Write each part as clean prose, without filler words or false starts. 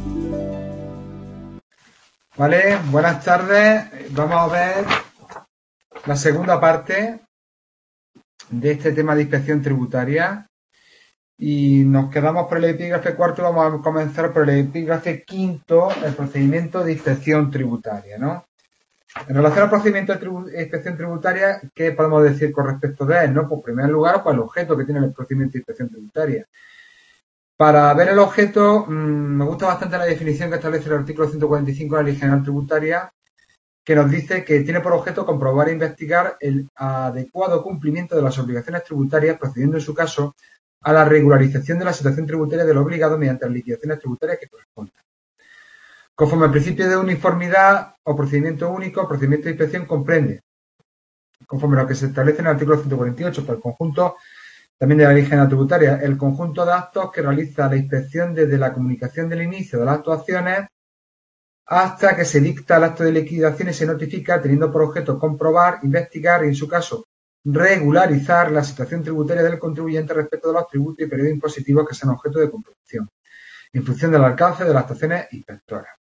Vale, buenas tardes. Vamos a ver la segunda parte de este tema de inspección tributaria y nos quedamos por el epígrafe cuarto y vamos a comenzar por el epígrafe quinto, el procedimiento de inspección tributaria, ¿no? En relación al procedimiento de inspección tributaria, ¿qué podemos decir con respecto de él, no? Pues en primer lugar, pues el objeto que tiene el procedimiento de inspección tributaria. Para ver el objeto, me gusta bastante la definición que establece el artículo 145 de la Ley General Tributaria, que nos dice que tiene por objeto comprobar e investigar el adecuado cumplimiento de las obligaciones tributarias, procediendo en su caso a la regularización de la situación tributaria del obligado mediante las liquidaciones tributarias que correspondan. Conforme al principio de uniformidad o procedimiento único, el procedimiento de inspección comprende, conforme a lo que se establece en el artículo 148, para el conjunto también de la Ley General Tributaria, el conjunto de actos que realiza la inspección desde la comunicación del inicio de las actuaciones hasta que se dicta el acto de liquidación y se notifica, teniendo por objeto comprobar, investigar y, en su caso, regularizar la situación tributaria del contribuyente respecto de los tributos y periodos impositivos que sean objeto de comprobación, en función del alcance de las actuaciones inspectoras.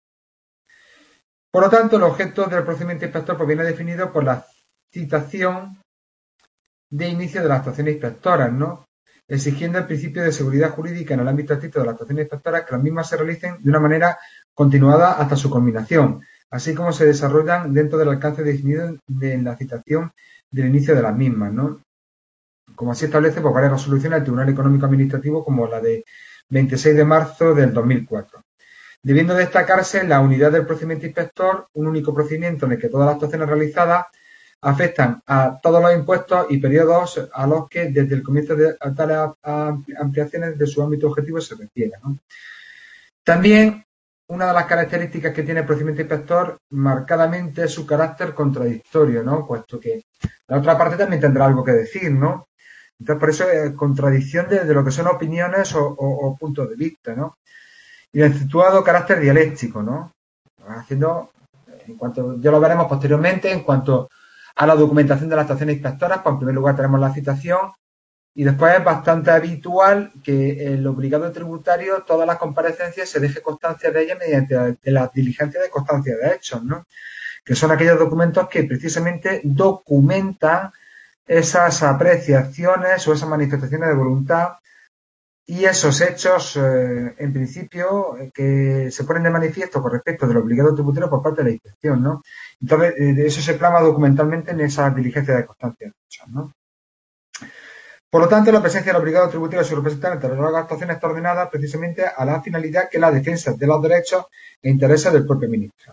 Por lo tanto, el objeto del procedimiento inspector pues, viene definido por la citación de inicio de las actuaciones inspectoras, ¿no? Exigiendo el principio de seguridad jurídica en el ámbito estricto de las actuaciones inspectoras que las mismas se realicen de una manera continuada hasta su culminación, así como se desarrollan dentro del alcance definido en la citación del inicio de las mismas, ¿no? Como así establece por varias resoluciones del Tribunal Económico Administrativo, como la de 26 de marzo del 2004. Debiendo destacarse la unidad del procedimiento inspector, un único procedimiento en el que todas las actuaciones realizadas afectan a todos los impuestos y periodos a los que desde el comienzo de tales ampliaciones de su ámbito objetivo se refiere, ¿no? También una de las características que tiene el procedimiento inspector marcadamente es su carácter contradictorio, ¿no? Puesto que la otra parte también tendrá algo que decir, ¿no? Entonces, por eso es contradicción de lo que son opiniones o puntos de vista, ¿no? Y el situado carácter dialéctico, ¿no? Haciendo, en cuanto, ya lo veremos posteriormente, en cuanto a la documentación de las actuaciones inspectoras, pues en primer lugar tenemos la citación y después es bastante habitual que el obligado tributario, todas las comparecencias, se deje constancia de ellas mediante las diligencias de constancia de hechos, ¿no? Que son aquellos documentos que precisamente documentan esas apreciaciones o esas manifestaciones de voluntad y esos hechos, en principio, que se ponen de manifiesto con respecto del obligado tributario por parte de la inspección, ¿no? Entonces, eso se plasma documentalmente en esa diligencia de constancia de hechos, ¿no? Por lo tanto, la presencia del obligado tributario y su representante de las actuaciones está ordenada precisamente a la finalidad que es la defensa de los derechos e intereses del propio ministro.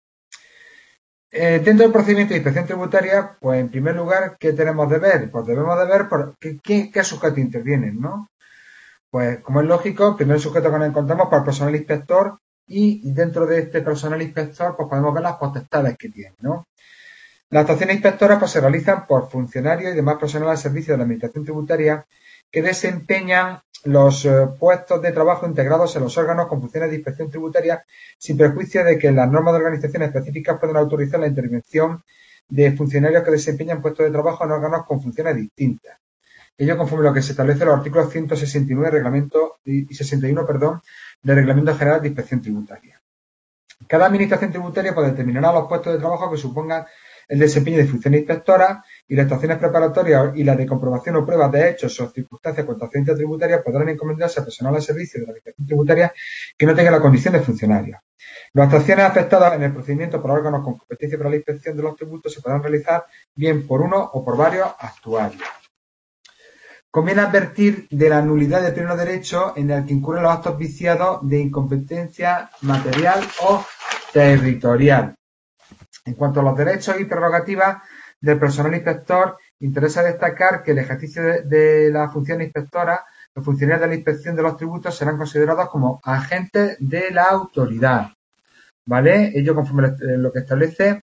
Dentro del procedimiento de inspección tributaria, pues en primer lugar, ¿qué tenemos de ver? Pues debemos de ver qué sujetos intervienen, ¿no? Pues, como es lógico, el primer sujeto que nos encontramos para el personal inspector y dentro de este personal inspector pues podemos ver las potestades que tiene, ¿no? Las actuaciones inspectoras pues, se realizan por funcionarios y demás personal al servicio de la Administración Tributaria que desempeñan los puestos de trabajo integrados en los órganos con funciones de inspección tributaria sin perjuicio de que las normas de organización específicas pueden autorizar la intervención de funcionarios que desempeñan puestos de trabajo en órganos con funciones distintas. Ello conforme a lo que se establece en los artículos 169 reglamento, y 61 del Reglamento General de Inspección Tributaria. Cada administración tributaria pues, determinará los puestos de trabajo que supongan el desempeño de funciones inspectoras y las actuaciones preparatorias y las de comprobación o pruebas de hechos o circunstancias contra accidentes tributarios podrán encomendarse a personal al servicio de la administración tributaria que no tenga la condición de funcionario. Las actuaciones afectadas en el procedimiento por órganos con competencia para la inspección de los tributos se podrán realizar bien por uno o por varios actuarios. Conviene advertir de la nulidad de pleno derecho en el que incurren los actos viciados de incompetencia material o territorial. En cuanto a los derechos y prerrogativas del personal inspector, interesa destacar que el ejercicio de la función inspectora, los funcionarios de la inspección de los tributos serán considerados como agentes de la autoridad, ¿vale? Ello conforme a lo que establece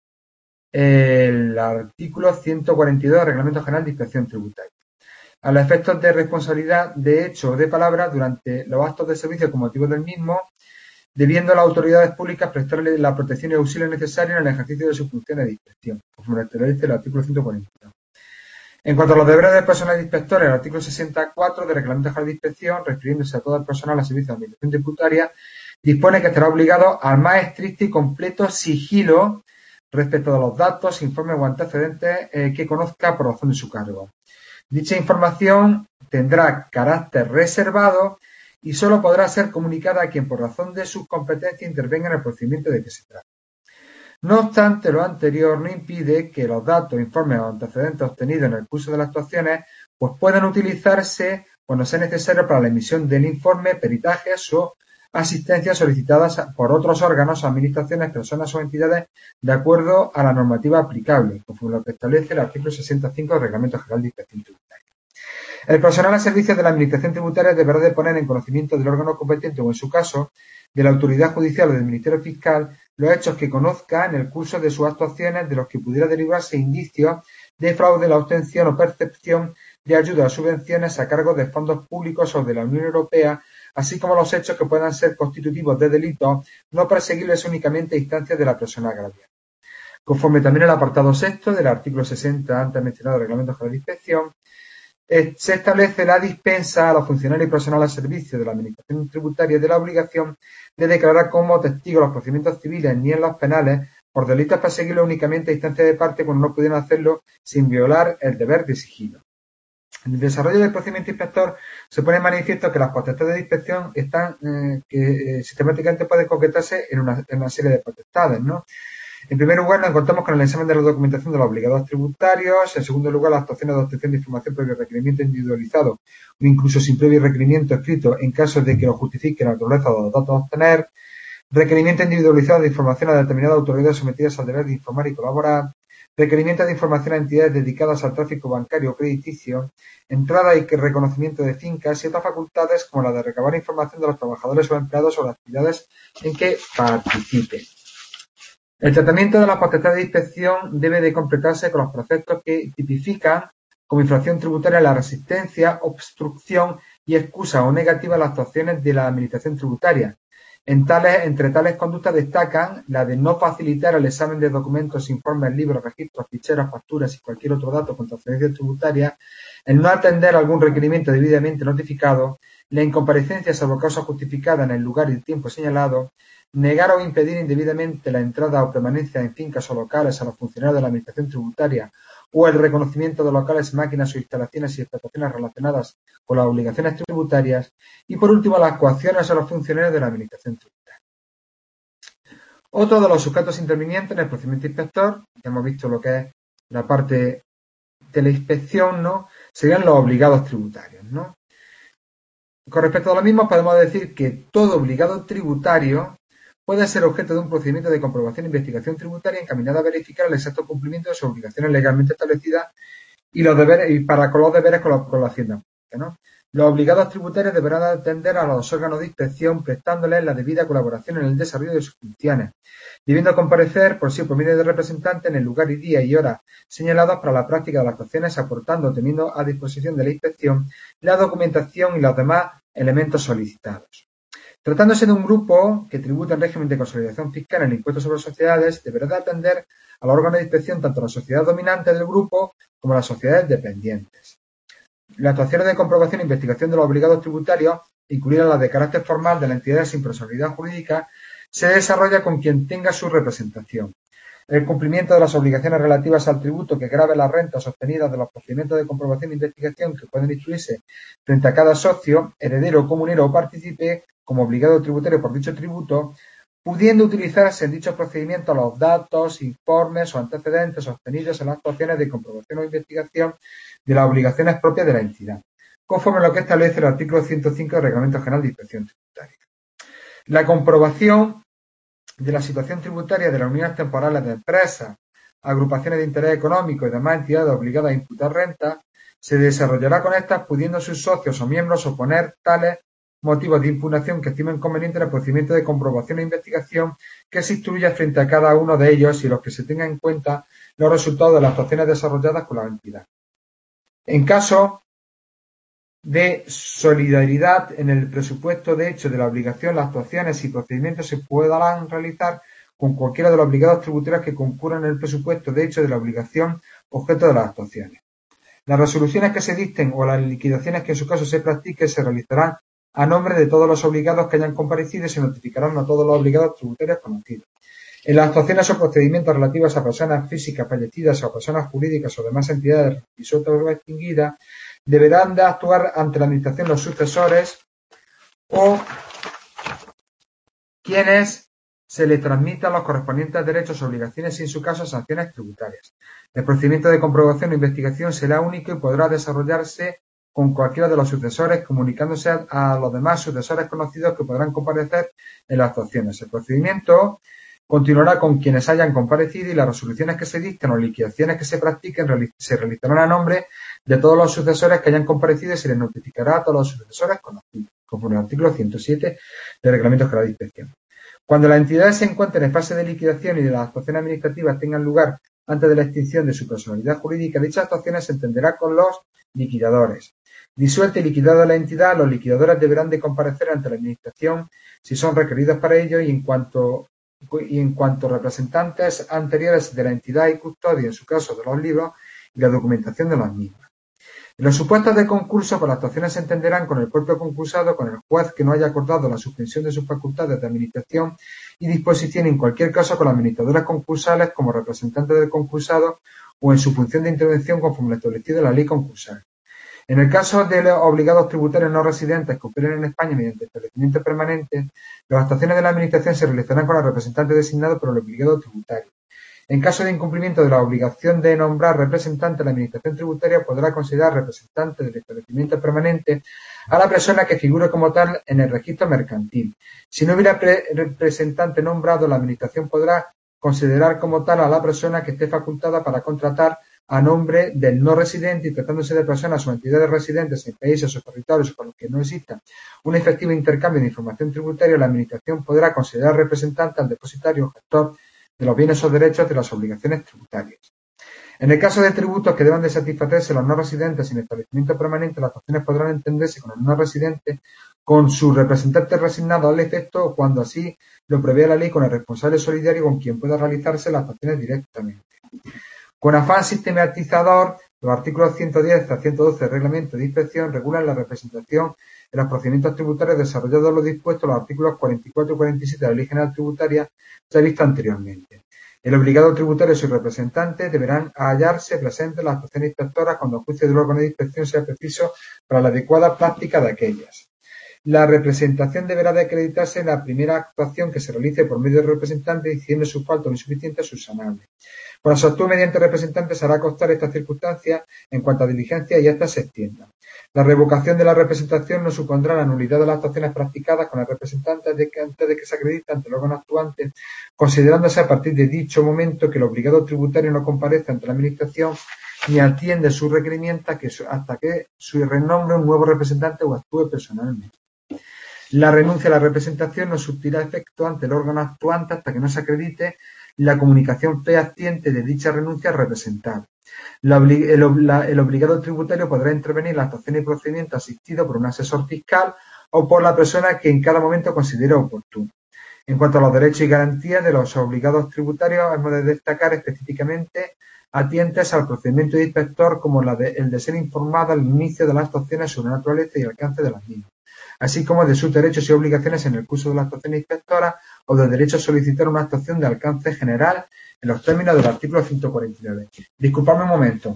el artículo 142 del Reglamento General de Inspección Tributaria. A los efectos de responsabilidad de hecho o de palabra durante los actos de servicio con motivo del mismo, debiendo las autoridades públicas prestarle la protección y auxilio necesario en el ejercicio de sus funciones de inspección, conforme establece el artículo 142. En cuanto a los deberes del personal de inspectores, el artículo 64 del Reglamento General de Inspección, refiriéndose a todo el personal al servicio de administración tributaria, dispone que estará obligado al más estricto y completo sigilo respecto de los datos, informes o antecedentes que conozca por razón de su cargo. Dicha información tendrá carácter reservado y solo podrá ser comunicada a quien por razón de sus competencias intervenga en el procedimiento de que se trata. No obstante, lo anterior no impide que los datos, informes o antecedentes obtenidos en el curso de las actuaciones pues puedan utilizarse cuando sea necesario para la emisión del informe, peritajes o asistencias solicitadas por otros órganos, administraciones, personas o entidades de acuerdo a la normativa aplicable, conforme lo que establece el artículo 65 del Reglamento General de Inspección Tributaria. El personal al servicio de la Administración Tributaria deberá de poner en conocimiento del órgano competente o, en su caso, de la autoridad judicial o del Ministerio Fiscal los hechos que conozca en el curso de sus actuaciones de los que pudiera derivarse indicios de fraude, la obtención o percepción de ayudas o subvenciones a cargo de fondos públicos o de la Unión Europea, así como los hechos que puedan ser constitutivos de delitos no perseguibles únicamente a instancias de la persona agraviada. Conforme también el apartado sexto del artículo 60 antes mencionado del Reglamento General de Inspección, se establece la dispensa a los funcionarios y personal al servicio de la Administración Tributaria de la obligación de declarar como testigos los procedimientos civiles ni en los penales por delitos perseguibles únicamente a instancia de parte cuando no pudieran hacerlo sin violar el deber de sigilo. En el desarrollo del procedimiento inspector se pone en manifiesto que las potestades de inspección están sistemáticamente pueden concretarse en una serie de potestades, ¿no? En primer lugar, nos encontramos con el examen de la documentación de los obligados tributarios. En segundo lugar, las actuaciones de obtención de información previo requerimiento individualizado o incluso sin previo requerimiento escrito en caso de que lo justifique la naturaleza de los datos a obtener. Requerimiento individualizado de información a determinadas autoridades sometidas al deber de informar y colaborar. Requerimiento de información a entidades dedicadas al tráfico bancario o crediticio. Entrada y reconocimiento de fincas y otras facultades como la de recabar información de los trabajadores o empleados sobre actividades en que participen. El tratamiento de las potestades de inspección debe de completarse con los preceptos que tipifican como infracción tributaria la resistencia, obstrucción y excusa o negativa a las actuaciones de la Administración Tributaria. Entre tales conductas destacan la de no facilitar el examen de documentos, informes, libros, registros, ficheros, facturas y cualquier otro dato con transferencia tributaria, el no atender algún requerimiento debidamente notificado, la incomparecencia salvo causa justificada en el lugar y el tiempo señalado, negar o impedir indebidamente la entrada o permanencia en fincas o locales a los funcionarios de la Administración Tributaria o el reconocimiento de locales, máquinas o instalaciones y explotaciones relacionadas con las obligaciones tributarias y, por último, las coacciones a los funcionarios de la Administración Tributaria. Otro de los sujetos intervinientes en el procedimiento inspector, ya hemos visto lo que es la parte de la inspección, ¿no? Serían los obligados tributarios, ¿no? Con respecto a lo mismo, podemos decir que todo obligado tributario puede ser objeto de un procedimiento de comprobación e investigación tributaria encaminada a verificar el exacto cumplimiento de sus obligaciones legalmente establecidas y los deberes y para con los deberes con la Hacienda Pública, ¿no? Los obligados tributarios deberán atender a los órganos de inspección prestándoles la debida colaboración en el desarrollo de sus funciones, debiendo comparecer por sí por medio de representantes en el lugar y día y hora señalados para la práctica de las actuaciones, aportando, teniendo a disposición de la inspección la documentación y los demás elementos solicitados. Tratándose de un grupo que tributa en régimen de consolidación fiscal en el impuesto sobre sociedades, deberá de atender a los órganos de inspección tanto a las sociedades dominantes del grupo como a las sociedades dependientes. Las actuaciones de comprobación e investigación de los obligados tributarios, incluidas las de carácter formal de la entidad sin personalidad jurídica, se desarrolla con quien tenga su representación. El cumplimiento de las obligaciones relativas al tributo que grave las rentas obtenidas de los procedimientos de comprobación e investigación que pueden instruirse frente a cada socio, heredero, comunero o partícipe como obligado tributario por dicho tributo, pudiendo utilizarse en dichos procedimientos los datos, informes o antecedentes obtenidos en las actuaciones de comprobación o investigación de las obligaciones propias de la entidad, conforme a lo que establece el artículo 105 del Reglamento General de Inspección Tributaria. La comprobación de la situación tributaria de las unidades temporales de empresas, agrupaciones de interés económico y demás entidades obligadas a imputar renta se desarrollará con estas pudiendo sus socios o miembros oponer tales motivos de impugnación que estimen conveniente en el procedimiento de comprobación e investigación que se instruya frente a cada uno de ellos y los que se tengan en cuenta los resultados de las actuaciones desarrolladas con la entidad. En caso de solidaridad en el presupuesto de hecho de la obligación, las actuaciones y procedimientos se podrán realizar con cualquiera de los obligados tributarios que concurran en el presupuesto de hecho de la obligación objeto de las actuaciones. Las resoluciones que se dicten o las liquidaciones que en su caso se practiquen se realizarán a nombre de todos los obligados que hayan comparecido y se notificarán a todos los obligados tributarios conocidos. En las actuaciones o procedimientos relativos a personas físicas fallecidas o a personas jurídicas o demás entidades disueltas o extinguidas, deberán de actuar ante la Administración los sucesores o quienes se les transmitan los correspondientes derechos o obligaciones y, en su caso, sanciones tributarias. El procedimiento de comprobación o investigación será único y podrá desarrollarse con cualquiera de los sucesores, comunicándose a los demás sucesores conocidos que podrán comparecer en las actuaciones. El procedimiento continuará con quienes hayan comparecido y las resoluciones que se dicten o liquidaciones que se practiquen se realizarán a nombre de todos los sucesores que hayan comparecido y se les notificará a todos los sucesores conocidos, conforme al artículo 107 del Reglamento General de Inspección. Cuando las entidades se encuentren en fase de liquidación y las actuaciones administrativas tengan lugar antes de la extinción de su personalidad jurídica, dichas actuaciones se entenderá con los liquidadores. Disuelta y liquidada la entidad, los liquidadores deberán de comparecer ante la Administración si son requeridos para ello y en cuanto representantes anteriores de la entidad y custodia, en su caso de los libros, y la documentación de los mismos. En los supuestos de concurso, por las actuaciones se entenderán con el propio concursado, con el juez que no haya acordado la suspensión de sus facultades de administración y disposición, y en cualquier caso con las administradoras concursales como representantes del concursado o en su función de intervención conforme lo establecido en la ley concursal. En el caso de los obligados tributarios no residentes que operen en España mediante establecimiento permanente, las actuaciones de la Administración se realizarán con los representantes designados por el obligado tributario. En caso de incumplimiento de la obligación de nombrar representante, la Administración tributaria podrá considerar representante del establecimiento permanente a la persona que figure como tal en el registro mercantil. Si no hubiera representante nombrado, la Administración podrá considerar como tal a la persona que esté facultada para contratar a nombre del no residente y tratándose de personas o entidades residentes en países o territorios con los que no exista un efectivo intercambio de información tributaria, la Administración podrá considerar representante al depositario o gestor de los bienes o derechos de las obligaciones tributarias. En el caso de tributos que deban de satisfacerse los no residentes sin establecimiento permanente, las actuaciones podrán entenderse con el no residente con su representante resignado al efecto cuando así lo prevé la ley con el responsable solidario con quien pueda realizarse las actuaciones directamente. Con afán sistematizador, los artículos 110 a 112 del Reglamento de Inspección regulan la representación en los procedimientos tributarios desarrollados lo dispuesto en los artículos 44 y 47 de la Ley General Tributaria ya visto anteriormente. El obligado tributario y sus representantes deberán hallarse presentes en las actuaciones inspectoras cuando el juicio del órgano de inspección sea preciso para la adecuada práctica de aquellas. La representación deberá de acreditarse en la primera actuación que se realice por medio del representante y siendo su falta o insuficiente subsanable. Cuando se actúe mediante representante se hará constar estas circunstancias en cuanto a diligencia y éstas se extiendan. La revocación de la representación no supondrá la nulidad de las actuaciones practicadas con el representante antes de que se acredite ante el órgano actuante, considerándose a partir de dicho momento que el obligado tributario no comparece ante la Administración ni atiende sus requerimientos hasta que se renombre un nuevo representante o actúe personalmente. La renuncia a la representación no surtirá efecto ante el órgano actuante hasta que no se acredite la comunicación fehaciente de dicha renuncia al representado. El obligado tributario podrá intervenir en la actuación y procedimiento asistido por un asesor fiscal o por la persona que en cada momento considere oportuno. En cuanto a los derechos y garantías de los obligados tributarios, hemos de destacar específicamente atientes al procedimiento de inspector como el de ser informado al inicio de las actuaciones sobre la naturaleza y alcance de las mismas, así como de sus derechos y obligaciones en el curso de la actuación inspectora o del derecho a solicitar una actuación de alcance general en los términos del artículo 149. Disculpadme un momento.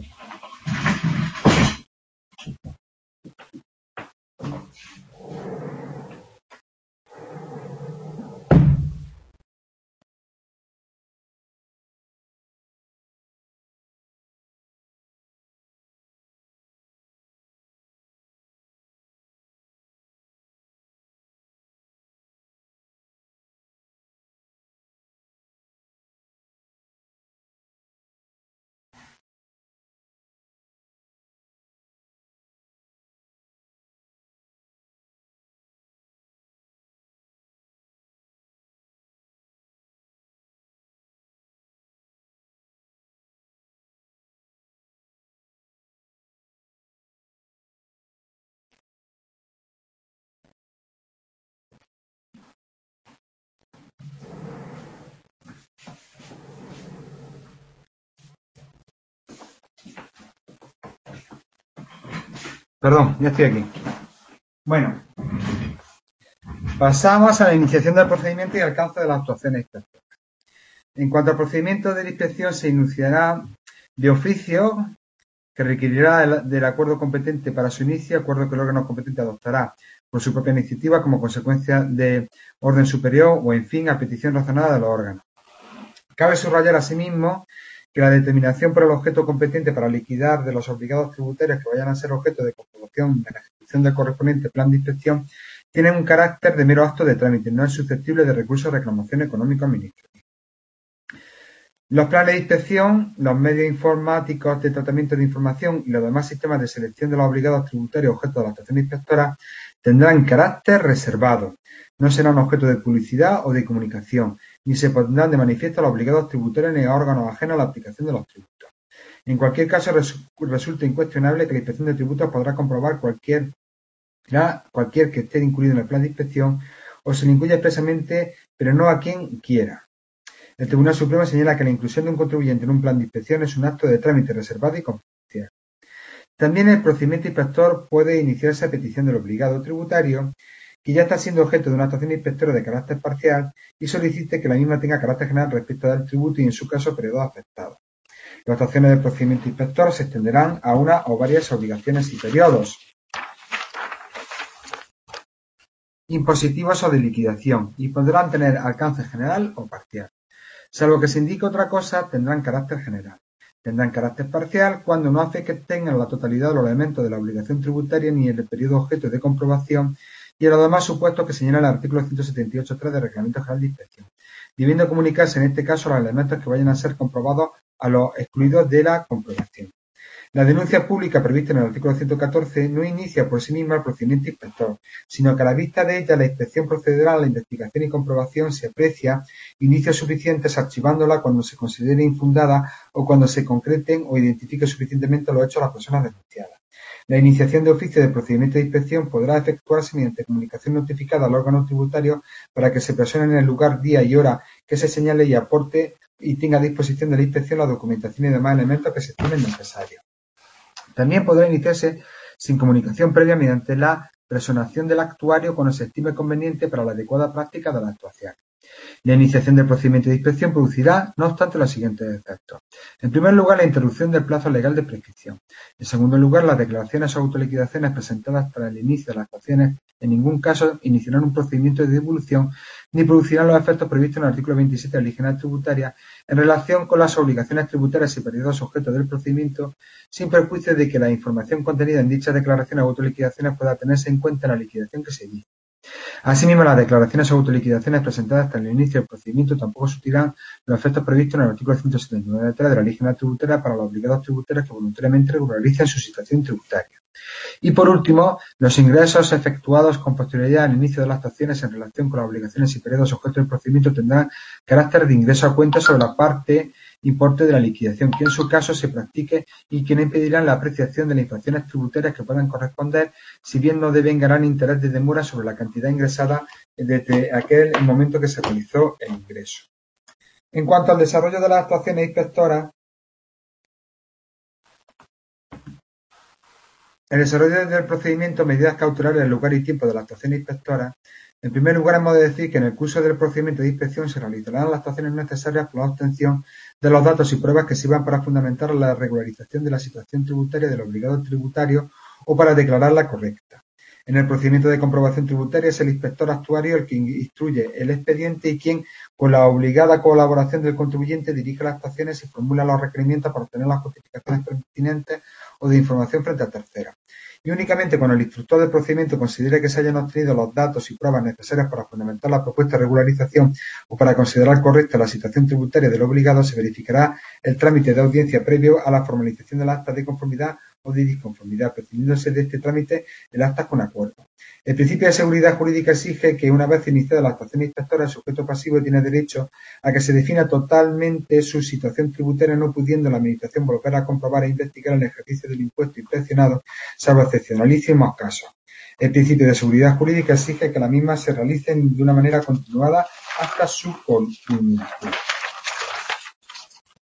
Perdón, ya estoy aquí. Bueno, pasamos a la iniciación del procedimiento y alcance de las actuaciones inspectoras. En cuanto al procedimiento de la inspección, se iniciará de oficio, que requerirá del acuerdo competente para su inicio, acuerdo que el órgano competente adoptará por su propia iniciativa como consecuencia de orden superior o, en fin, a petición razonada de los órganos. Cabe subrayar asimismo que la determinación por el objeto competente para liquidar de los obligados tributarios que vayan a ser objeto de comprobación de la ejecución del correspondiente plan de inspección tiene un carácter de mero acto de trámite, no es susceptible de recurso de reclamación económico-administrativa. Los planes de inspección, los medios informáticos de tratamiento de información y los demás sistemas de selección de los obligados tributarios objeto de la actuación inspectora tendrán carácter reservado. No serán objeto de publicidad o de comunicación, ni se pondrán de manifiesto a los obligados tributarios ni a órganos ajenos a la aplicación de los tributos. En cualquier caso, resulta incuestionable que la inspección de tributos podrá comprobar cualquier que esté incluido en el plan de inspección o se le incluya expresamente, pero no a quien quiera. El Tribunal Supremo señala que la inclusión de un contribuyente en un plan de inspección es un acto de trámite reservado y confidencial. También el procedimiento inspector puede iniciarse a petición del obligado tributario, que ya está siendo objeto de una actuación inspectora de carácter parcial y solicite que la misma tenga carácter general respecto del tributo y, en su caso, periodos afectados. Las actuaciones del procedimiento inspector se extenderán a una o varias obligaciones y periodos impositivos o de liquidación y podrán tener alcance general o parcial. Salvo que se indique otra cosa, tendrán carácter general. Tendrán carácter parcial cuando no afecten a la totalidad de los elementos de la obligación tributaria ni el periodo objeto de comprobación y a los demás supuestos que señala el artículo 178.3 del Reglamento General de Inspección, debiendo comunicarse en este caso los elementos que vayan a ser comprobados a los excluidos de la comprobación. La denuncia pública prevista en el artículo 114 no inicia por sí misma el procedimiento inspector, sino que a la vista de ella la inspección procederá a la investigación y comprobación si aprecia indicios suficientes archivándola cuando se considere infundada o cuando se concreten o identifique suficientemente los hechos a las personas denunciadas. La iniciación de oficio del procedimiento de inspección podrá efectuarse mediante comunicación notificada al órgano tributario para que se persone en el lugar, día y hora que se señale y aporte y tenga a disposición de la inspección la documentación y demás elementos que se estimen necesarios. También podrá iniciarse sin comunicación previa mediante la personación del actuario cuando se estime conveniente para la adecuada práctica de la actuación. La iniciación del procedimiento de inspección producirá, no obstante, los siguientes efectos. En primer lugar, la interrupción del plazo legal de prescripción. En segundo lugar, las declaraciones o autoliquidaciones presentadas para el inicio de las actuaciones en ningún caso iniciarán un procedimiento de devolución ni producirán los efectos previstos en el artículo 27 de la Ley General Tributaria en relación con las obligaciones tributarias y periodos objeto del procedimiento, sin perjuicio de que la información contenida en dichas declaraciones o autoliquidaciones pueda tenerse en cuenta en la liquidación que se inicie. Asimismo, las declaraciones o autoliquidaciones presentadas hasta el inicio del procedimiento tampoco surtirán los efectos previstos en el artículo 179.3 de la Ley General Tributaria para los obligados tributarios que voluntariamente regularicen su situación tributaria. Y por último, los ingresos efectuados con posterioridad al inicio de las actuaciones en relación con las obligaciones y periodos objeto del procedimiento tendrán carácter de ingreso a cuenta sobre la parte importe de la liquidación, que en su caso se practique y que no impedirán la apreciación de las infracciones tributarias que puedan corresponder, si bien no devengarán interés de demora sobre la cantidad ingresada desde aquel momento que se realizó el ingreso. En cuanto al desarrollo de las actuaciones inspectoras, el desarrollo del procedimiento, medidas cautelares, el lugar y tiempo de la actuación inspectora. En primer lugar, hemos de decir que en el curso del procedimiento de inspección se realizarán las actuaciones necesarias para la obtención de los datos y pruebas que sirvan para fundamentar la regularización de la situación tributaria del obligado tributario o para declararla correcta. En el procedimiento de comprobación tributaria es el inspector actuario el que instruye el expediente y quien, con la obligada colaboración del contribuyente, dirige las actuaciones y formula los requerimientos para obtener las justificaciones pertinentes o de información frente a terceros. Y únicamente cuando el instructor del procedimiento considere que se hayan obtenido los datos y pruebas necesarias para fundamentar la propuesta de regularización o para considerar correcta la situación tributaria del obligado, se verificará el trámite de audiencia previo a la formalización del acta de conformidad o de disconformidad, prescindiéndose de este trámite el acta con acuerdo. El principio de seguridad jurídica exige que, una vez iniciada la actuación inspectora, el sujeto pasivo tiene derecho a que se defina totalmente su situación tributaria, no pudiendo la Administración volver a comprobar e investigar el ejercicio del impuesto inspeccionado, salvo excepcionalísimos casos. El principio de seguridad jurídica exige que la misma se realice de una manera continuada hasta su culminación.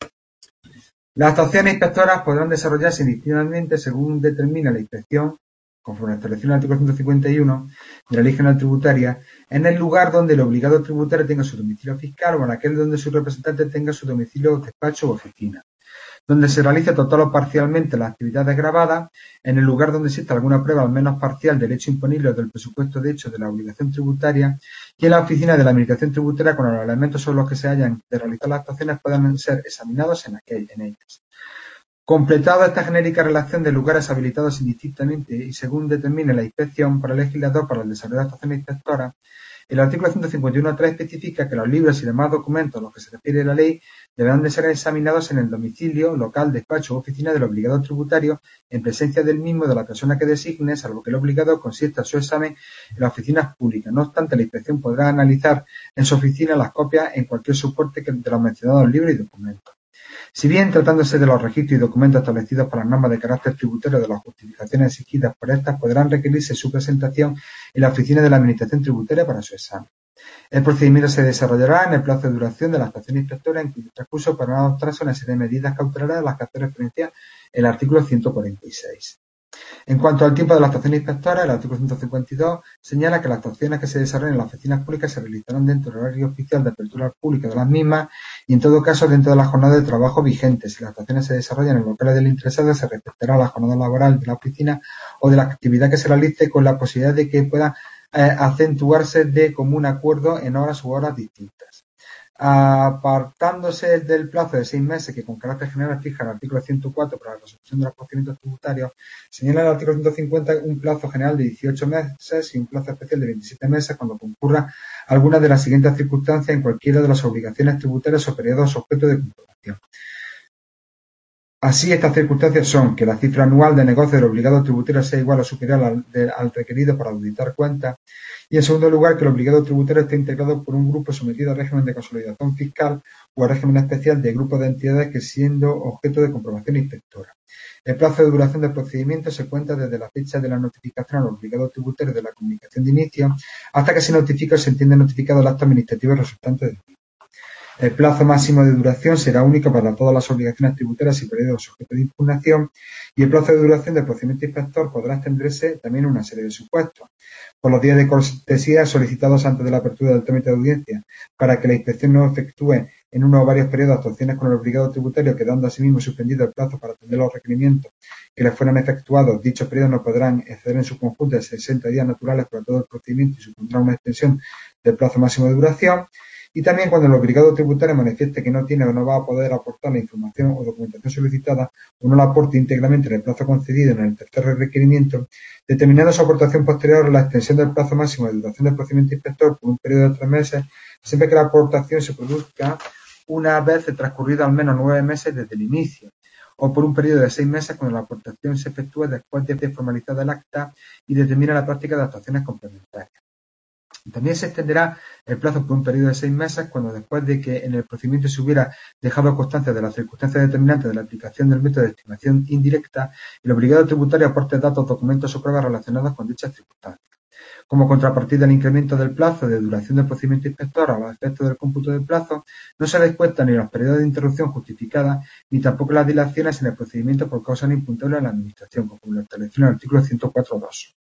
Las actuaciones inspectoras podrán desarrollarse indistintamente según determina la inspección conforme establecido en el artículo 151 de la Ley General Tributaria, en el lugar donde el obligado tributario tenga su domicilio fiscal o en aquel donde su representante tenga su domicilio, despacho o oficina, donde se realice total o parcialmente las actividades gravadas, en el lugar donde exista alguna prueba al menos parcial del hecho imponible o del presupuesto de hecho de la obligación tributaria, y en la oficina de la Administración Tributaria cuando los elementos sobre los que se hayan de realizar las actuaciones puedan ser examinados en ellas. Completada esta genérica relación de lugares habilitados indistintamente y según determine la inspección por el legislador para el desarrollo de actuaciones inspectoras, el artículo 151.3 especifica que los libros y demás documentos a los que se refiere la ley deberán de ser examinados en el domicilio, local, despacho o oficina del obligado tributario en presencia del mismo de la persona que designe, salvo que el obligado consienta su examen en las oficinas públicas. No obstante, la inspección podrá analizar en su oficina las copias en cualquier soporte de los mencionados libros y documentos. Si bien, tratándose de los registros y documentos establecidos por las normas de carácter tributario de las justificaciones exigidas por estas, podrán requerirse su presentación en la oficina de la Administración Tributaria para su examen. El procedimiento se desarrollará en el plazo de duración de la actuación inspectora, en cuyo transcurso podrán adoptarse una serie de medidas cautelares a las que hace referencia el artículo 146. En cuanto al tiempo de la actuación inspectora, el artículo 152 señala que las actuaciones que se desarrollen en las oficinas públicas se realizarán dentro del horario oficial de apertura al público de las mismas y, en todo caso, dentro de la jornada de trabajo vigente. Si las actuaciones se desarrollan en locales del interesado, se respetará la jornada laboral de la oficina o de la actividad que se realice, con la posibilidad de que pueda acentuarse de común acuerdo en horas u horas distintas. Apartándose del plazo de 6 meses que con carácter general fija el artículo 104 para la resolución de los procedimientos tributarios, señala el artículo 150 un plazo general de 18 meses y un plazo especial de 27 meses cuando concurra alguna de las siguientes circunstancias en cualquiera de las obligaciones tributarias o periodos objeto de comprobación. Así, estas circunstancias son que la cifra anual de negocio del obligado tributario sea igual o superior al requerido para auditar cuentas y, en segundo lugar, que el obligado tributario esté integrado por un grupo sometido al régimen de consolidación fiscal o al régimen especial de grupos de entidades que siendo objeto de comprobación inspectora. El plazo de duración del procedimiento se cuenta desde la fecha de la notificación al obligado tributario de la comunicación de inicio hasta que se notifica o se entiende notificado el acto administrativo resultante del mismo. El plazo máximo de duración será único para todas las obligaciones tributarias y periodos sujetos de impugnación, y el plazo de duración del procedimiento inspector podrá extenderse también en una serie de supuestos. Por los días de cortesía solicitados antes de la apertura del trámite de audiencia, para que la inspección no efectúe en uno o varios periodos actuaciones con el obligado tributario, quedando asimismo suspendido el plazo para atender los requerimientos que les fueran efectuados, dichos periodos no podrán exceder en su conjunto de 60 días naturales para todo el procedimiento y supondrán una extensión del plazo máximo de duración. Y también cuando el obligado tributario manifieste que no tiene o no va a poder aportar la información o documentación solicitada o no la aporte íntegramente en el plazo concedido en el tercer requerimiento, determinando su aportación posterior a la extensión del plazo máximo de duración del procedimiento inspector por un periodo de 3 meses, siempre que la aportación se produzca una vez transcurrido al menos 9 meses desde el inicio, o por un periodo de 6 meses cuando la aportación se efectúe después de formalizada el acta y determina la práctica de actuaciones complementarias. También se extenderá el plazo por un periodo de 6 meses cuando, después de que en el procedimiento se hubiera dejado constancia de las circunstancias determinantes de la aplicación del método de estimación indirecta, el obligado tributario aporte datos, documentos o pruebas relacionados con dichas circunstancias. Como contrapartida al incremento del plazo de duración del procedimiento inspector a los efectos del cómputo del plazo, no se descuentan ni los periodos de interrupción justificada ni tampoco las dilaciones en el procedimiento por causa no imputable a la Administración, como lo estableció en el artículo 104.2.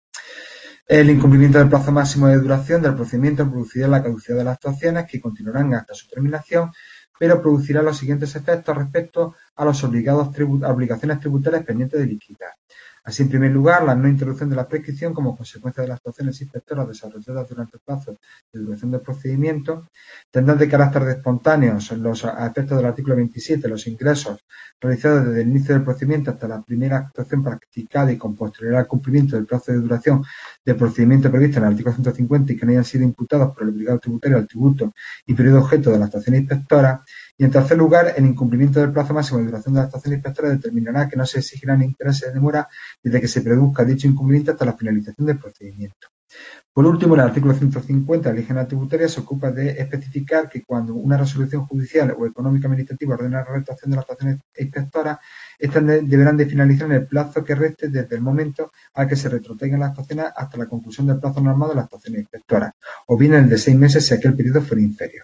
El incumplimiento del plazo máximo de duración del procedimiento producirá la caducidad de las actuaciones, que continuarán hasta su terminación, pero producirá los siguientes efectos respecto a las obligaciones tributarias pendientes de liquidar. Así, en primer lugar, la no introducción de la prescripción como consecuencia de las actuaciones inspectoras desarrolladas durante el plazo de duración del procedimiento tendrán de carácter de espontáneos los efectos del artículo 27, los ingresos realizados desde el inicio del procedimiento hasta la primera actuación practicada y con posterioridad al cumplimiento del plazo de duración del procedimiento previsto en el artículo 150 y que no hayan sido imputados por el obligado tributario al tributo y periodo objeto de la actuación inspectora. Y, en tercer lugar, el incumplimiento del plazo máximo de duración de la actuación inspectora determinará que no se exigirán intereses de demora desde que se produzca dicho incumplimiento hasta la finalización del procedimiento. Por último, el artículo 150 de la Ley General Tributaria se ocupa de especificar que cuando una resolución judicial o económica administrativa ordena la realización de las actuaciones inspectoras, estas deberán de finalizar en el plazo que reste desde el momento al que se retrotraigan las actuaciones hasta la conclusión del plazo normal de las actuaciones inspectoras, o bien el de 6 meses si aquel periodo fuera inferior.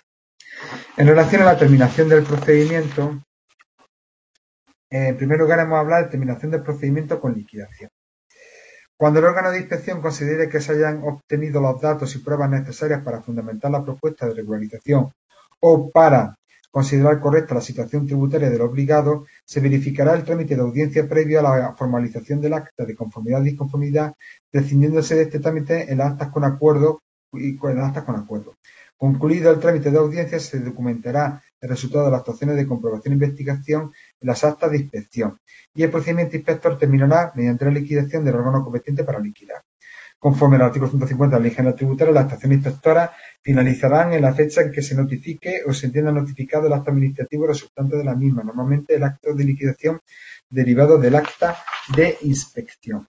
En relación a la terminación del procedimiento, en primer lugar hemos hablado de terminación del procedimiento con liquidación. Cuando el órgano de inspección considere que se hayan obtenido los datos y pruebas necesarias para fundamentar la propuesta de regularización o para considerar correcta la situación tributaria del obligado, se verificará el trámite de audiencia previo a la formalización del acta de conformidad o disconformidad, prescindiéndose de este trámite en las actas con acuerdo y con las actas con acuerdo. Concluido el trámite de audiencia, se documentará el resultado de las actuaciones de comprobación e investigación en las actas de inspección y el procedimiento inspector terminará mediante la liquidación del órgano competente para liquidar. Conforme al artículo 150 de la Ley General Tributaria, las actuaciones inspectoras finalizarán en la fecha en que se notifique o se entienda notificado el acto administrativo resultante de la misma, normalmente el acto de liquidación derivado del acta de inspección.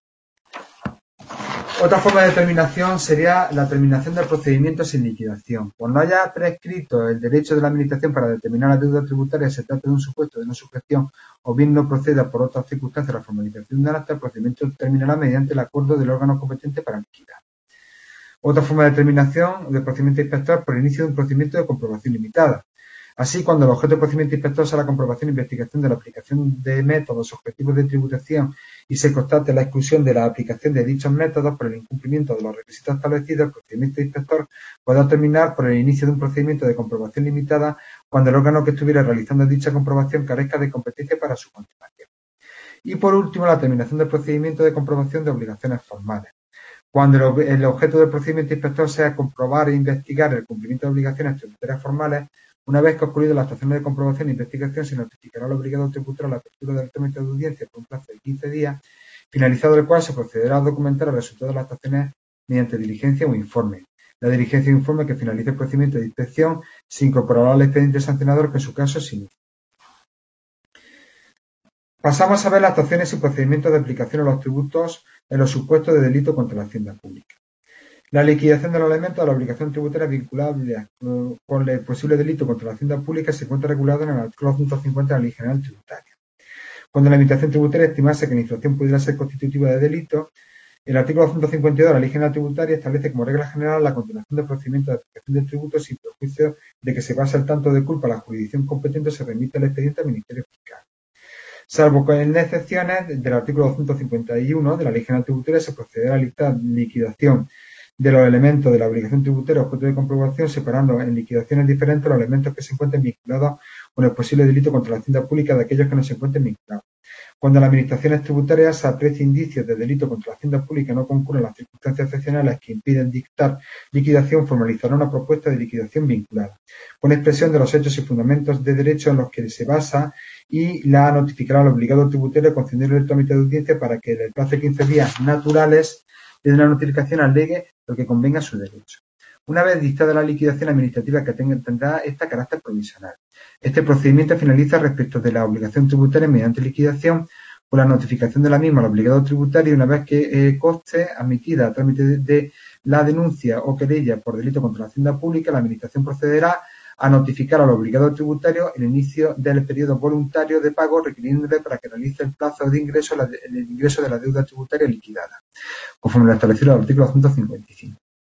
Otra forma de determinación sería la terminación del procedimiento sin liquidación. Cuando haya prescrito el derecho de la Administración para determinar la deuda tributaria, se trata de un supuesto de no sujeción o bien no proceda por otras circunstancias la formalización del acta, el procedimiento terminará mediante el acuerdo del órgano competente para liquidar. Otra forma de determinación del procedimiento inspector por el inicio de un procedimiento de comprobación limitada. Así, cuando el objeto del procedimiento inspector sea la comprobación e investigación de la aplicación de métodos objetivos de tributación y se constate la exclusión de la aplicación de dichos métodos por el incumplimiento de los requisitos establecidos, el procedimiento inspector podrá terminar por el inicio de un procedimiento de comprobación limitada cuando el órgano que estuviera realizando dicha comprobación carezca de competencia para su continuación. Y por último, la terminación del procedimiento de comprobación de obligaciones formales. Cuando el objeto del procedimiento inspector sea comprobar e investigar el cumplimiento de obligaciones tributarias formales, una vez concluidas las actuaciones de comprobación e investigación, se notificará al obligado tributario la apertura del trámite de audiencia por un plazo de 15 días, finalizado el cual se procederá a documentar el resultado de las actuaciones mediante diligencia o informe. La diligencia o informe que finalice el procedimiento de inspección se incorporará al expediente sancionador que en su caso se inicie. Pasamos a ver las actuaciones y procedimientos de aplicación a los tributos en los supuestos de delito contra la hacienda pública. La liquidación de los elementos de la obligación tributaria vinculables con el posible delito contra la hacienda pública se encuentra regulado en el artículo 150 de la Ley General Tributaria. Cuando la Administración Tributaria estimase que la infracción pudiera ser constitutiva de delito, el artículo 152 de la Ley General Tributaria establece como regla general la continuación del procedimiento de aplicación del tributo sin perjuicio de que se base el tanto de culpa a la jurisdicción competente o se remite el expediente al Ministerio Fiscal. Salvo que en excepciones del artículo 251 de la Ley General Tributaria se procederá a la liquidación de los elementos de la obligación tributaria objeto de comprobación, separando en liquidaciones diferentes los elementos que se encuentren vinculados con el posible delito contra la hacienda pública de aquellos que no se encuentren vinculados. Cuando las administraciones tributarias se aprecie indicios de delito contra la hacienda pública y no concurren las circunstancias excepcionales que impiden dictar liquidación, formalizará una propuesta de liquidación vinculada, con expresión de los hechos y fundamentos de derecho en los que se basa y la notificará al obligado tributario concediendo el trámite de audiencia para que en el plazo de 15 días naturales de la notificación alegue lo que convenga a su derecho. Una vez dictada la liquidación administrativa que tendrá esta carácter provisional. Este procedimiento finaliza respecto de la obligación tributaria mediante liquidación por la notificación de la misma al obligado tributario y una vez que conste admitida a trámite de la denuncia o querella por delito contra la hacienda pública, la Administración procederá a notificar al obligado tributario el inicio del periodo voluntario de pago requiriéndole para que realice el plazo de ingreso el ingreso de la deuda tributaria liquidada, conforme lo establecido en el artículo 155.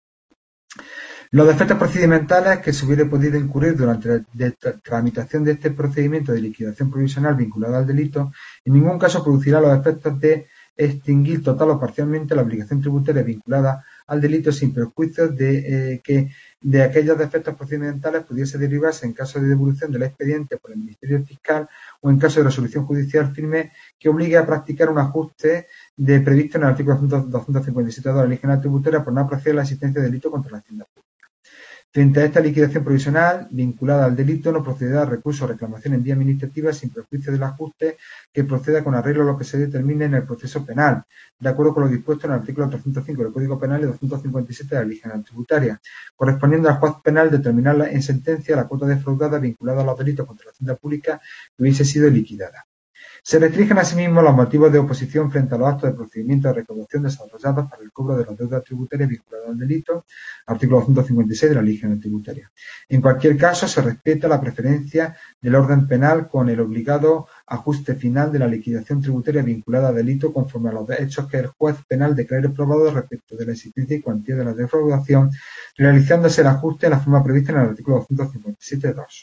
Los defectos procedimentales que se hubiera podido incurrir durante la tramitación de este procedimiento de liquidación provisional vinculado al delito, en ningún caso producirá los efectos de extinguir total o parcialmente la obligación tributaria vinculada al delito sin perjuicio de que de aquellos defectos procedimentales pudiese derivarse en caso de devolución del expediente por el Ministerio Fiscal o en caso de resolución judicial firme que obligue a practicar un ajuste previsto en el artículo 257 de la Ley General Tributaria por no apreciar la existencia de delito contra la hacienda pública. Frente a esta liquidación provisional vinculada al delito, no procederá recurso o reclamación en vía administrativa sin perjuicio del ajuste que proceda con arreglo a lo que se determine en el proceso penal, de acuerdo con lo dispuesto en el artículo 305 del Código Penal y 257 de la Ley General Tributaria, correspondiendo al juez penal determinar en sentencia la cuota defraudada vinculada a los delitos contra la hacienda pública que hubiese sido liquidada. Se restringen asimismo los motivos de oposición frente a los actos de procedimiento de recaudación desarrollados para el cobro de las deudas tributarias vinculadas al delito, artículo 256 de la Ley General Tributaria. En cualquier caso, se respeta la preferencia del orden penal con el obligado ajuste final de la liquidación tributaria vinculada al delito conforme a los hechos que el juez penal declare probados respecto de la existencia y cuantía de la defraudación, realizándose el ajuste en la forma prevista en el artículo 257.2.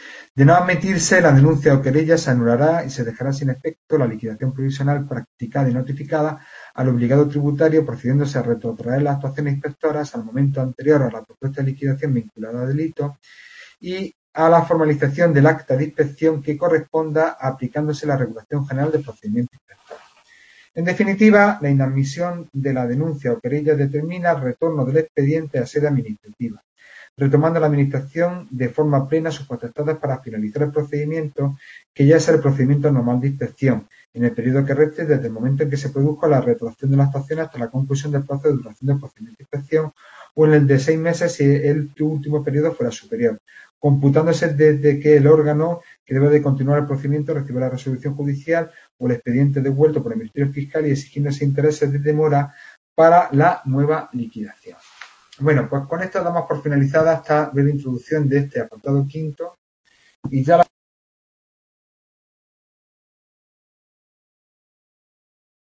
De no admitirse la denuncia o querella, se anulará y se dejará sin efecto la liquidación provisional practicada y notificada al obligado tributario, procediéndose a retrotraer las actuaciones inspectoras al momento anterior a la propuesta de liquidación vinculada a delito y a la formalización del acta de inspección que corresponda, aplicándose la regulación general de procedimiento inspector. En definitiva, la inadmisión de la denuncia o querella determina el retorno del expediente a sede administrativa, retomando la Administración de forma plena sus potestades para finalizar el procedimiento, que ya es el procedimiento normal de inspección, en el periodo que reste desde el momento en que se produzca la retroacción de la actuación hasta la conclusión del plazo de duración del procedimiento de inspección, o en el de 6 meses si el último periodo fuera superior, computándose desde que el órgano que debe de continuar el procedimiento reciba la resolución judicial o el expediente devuelto por el Ministerio Fiscal y exigiéndose intereses de demora para la nueva liquidación. Bueno, pues con esto damos por finalizada esta breve introducción de este apartado quinto y ya la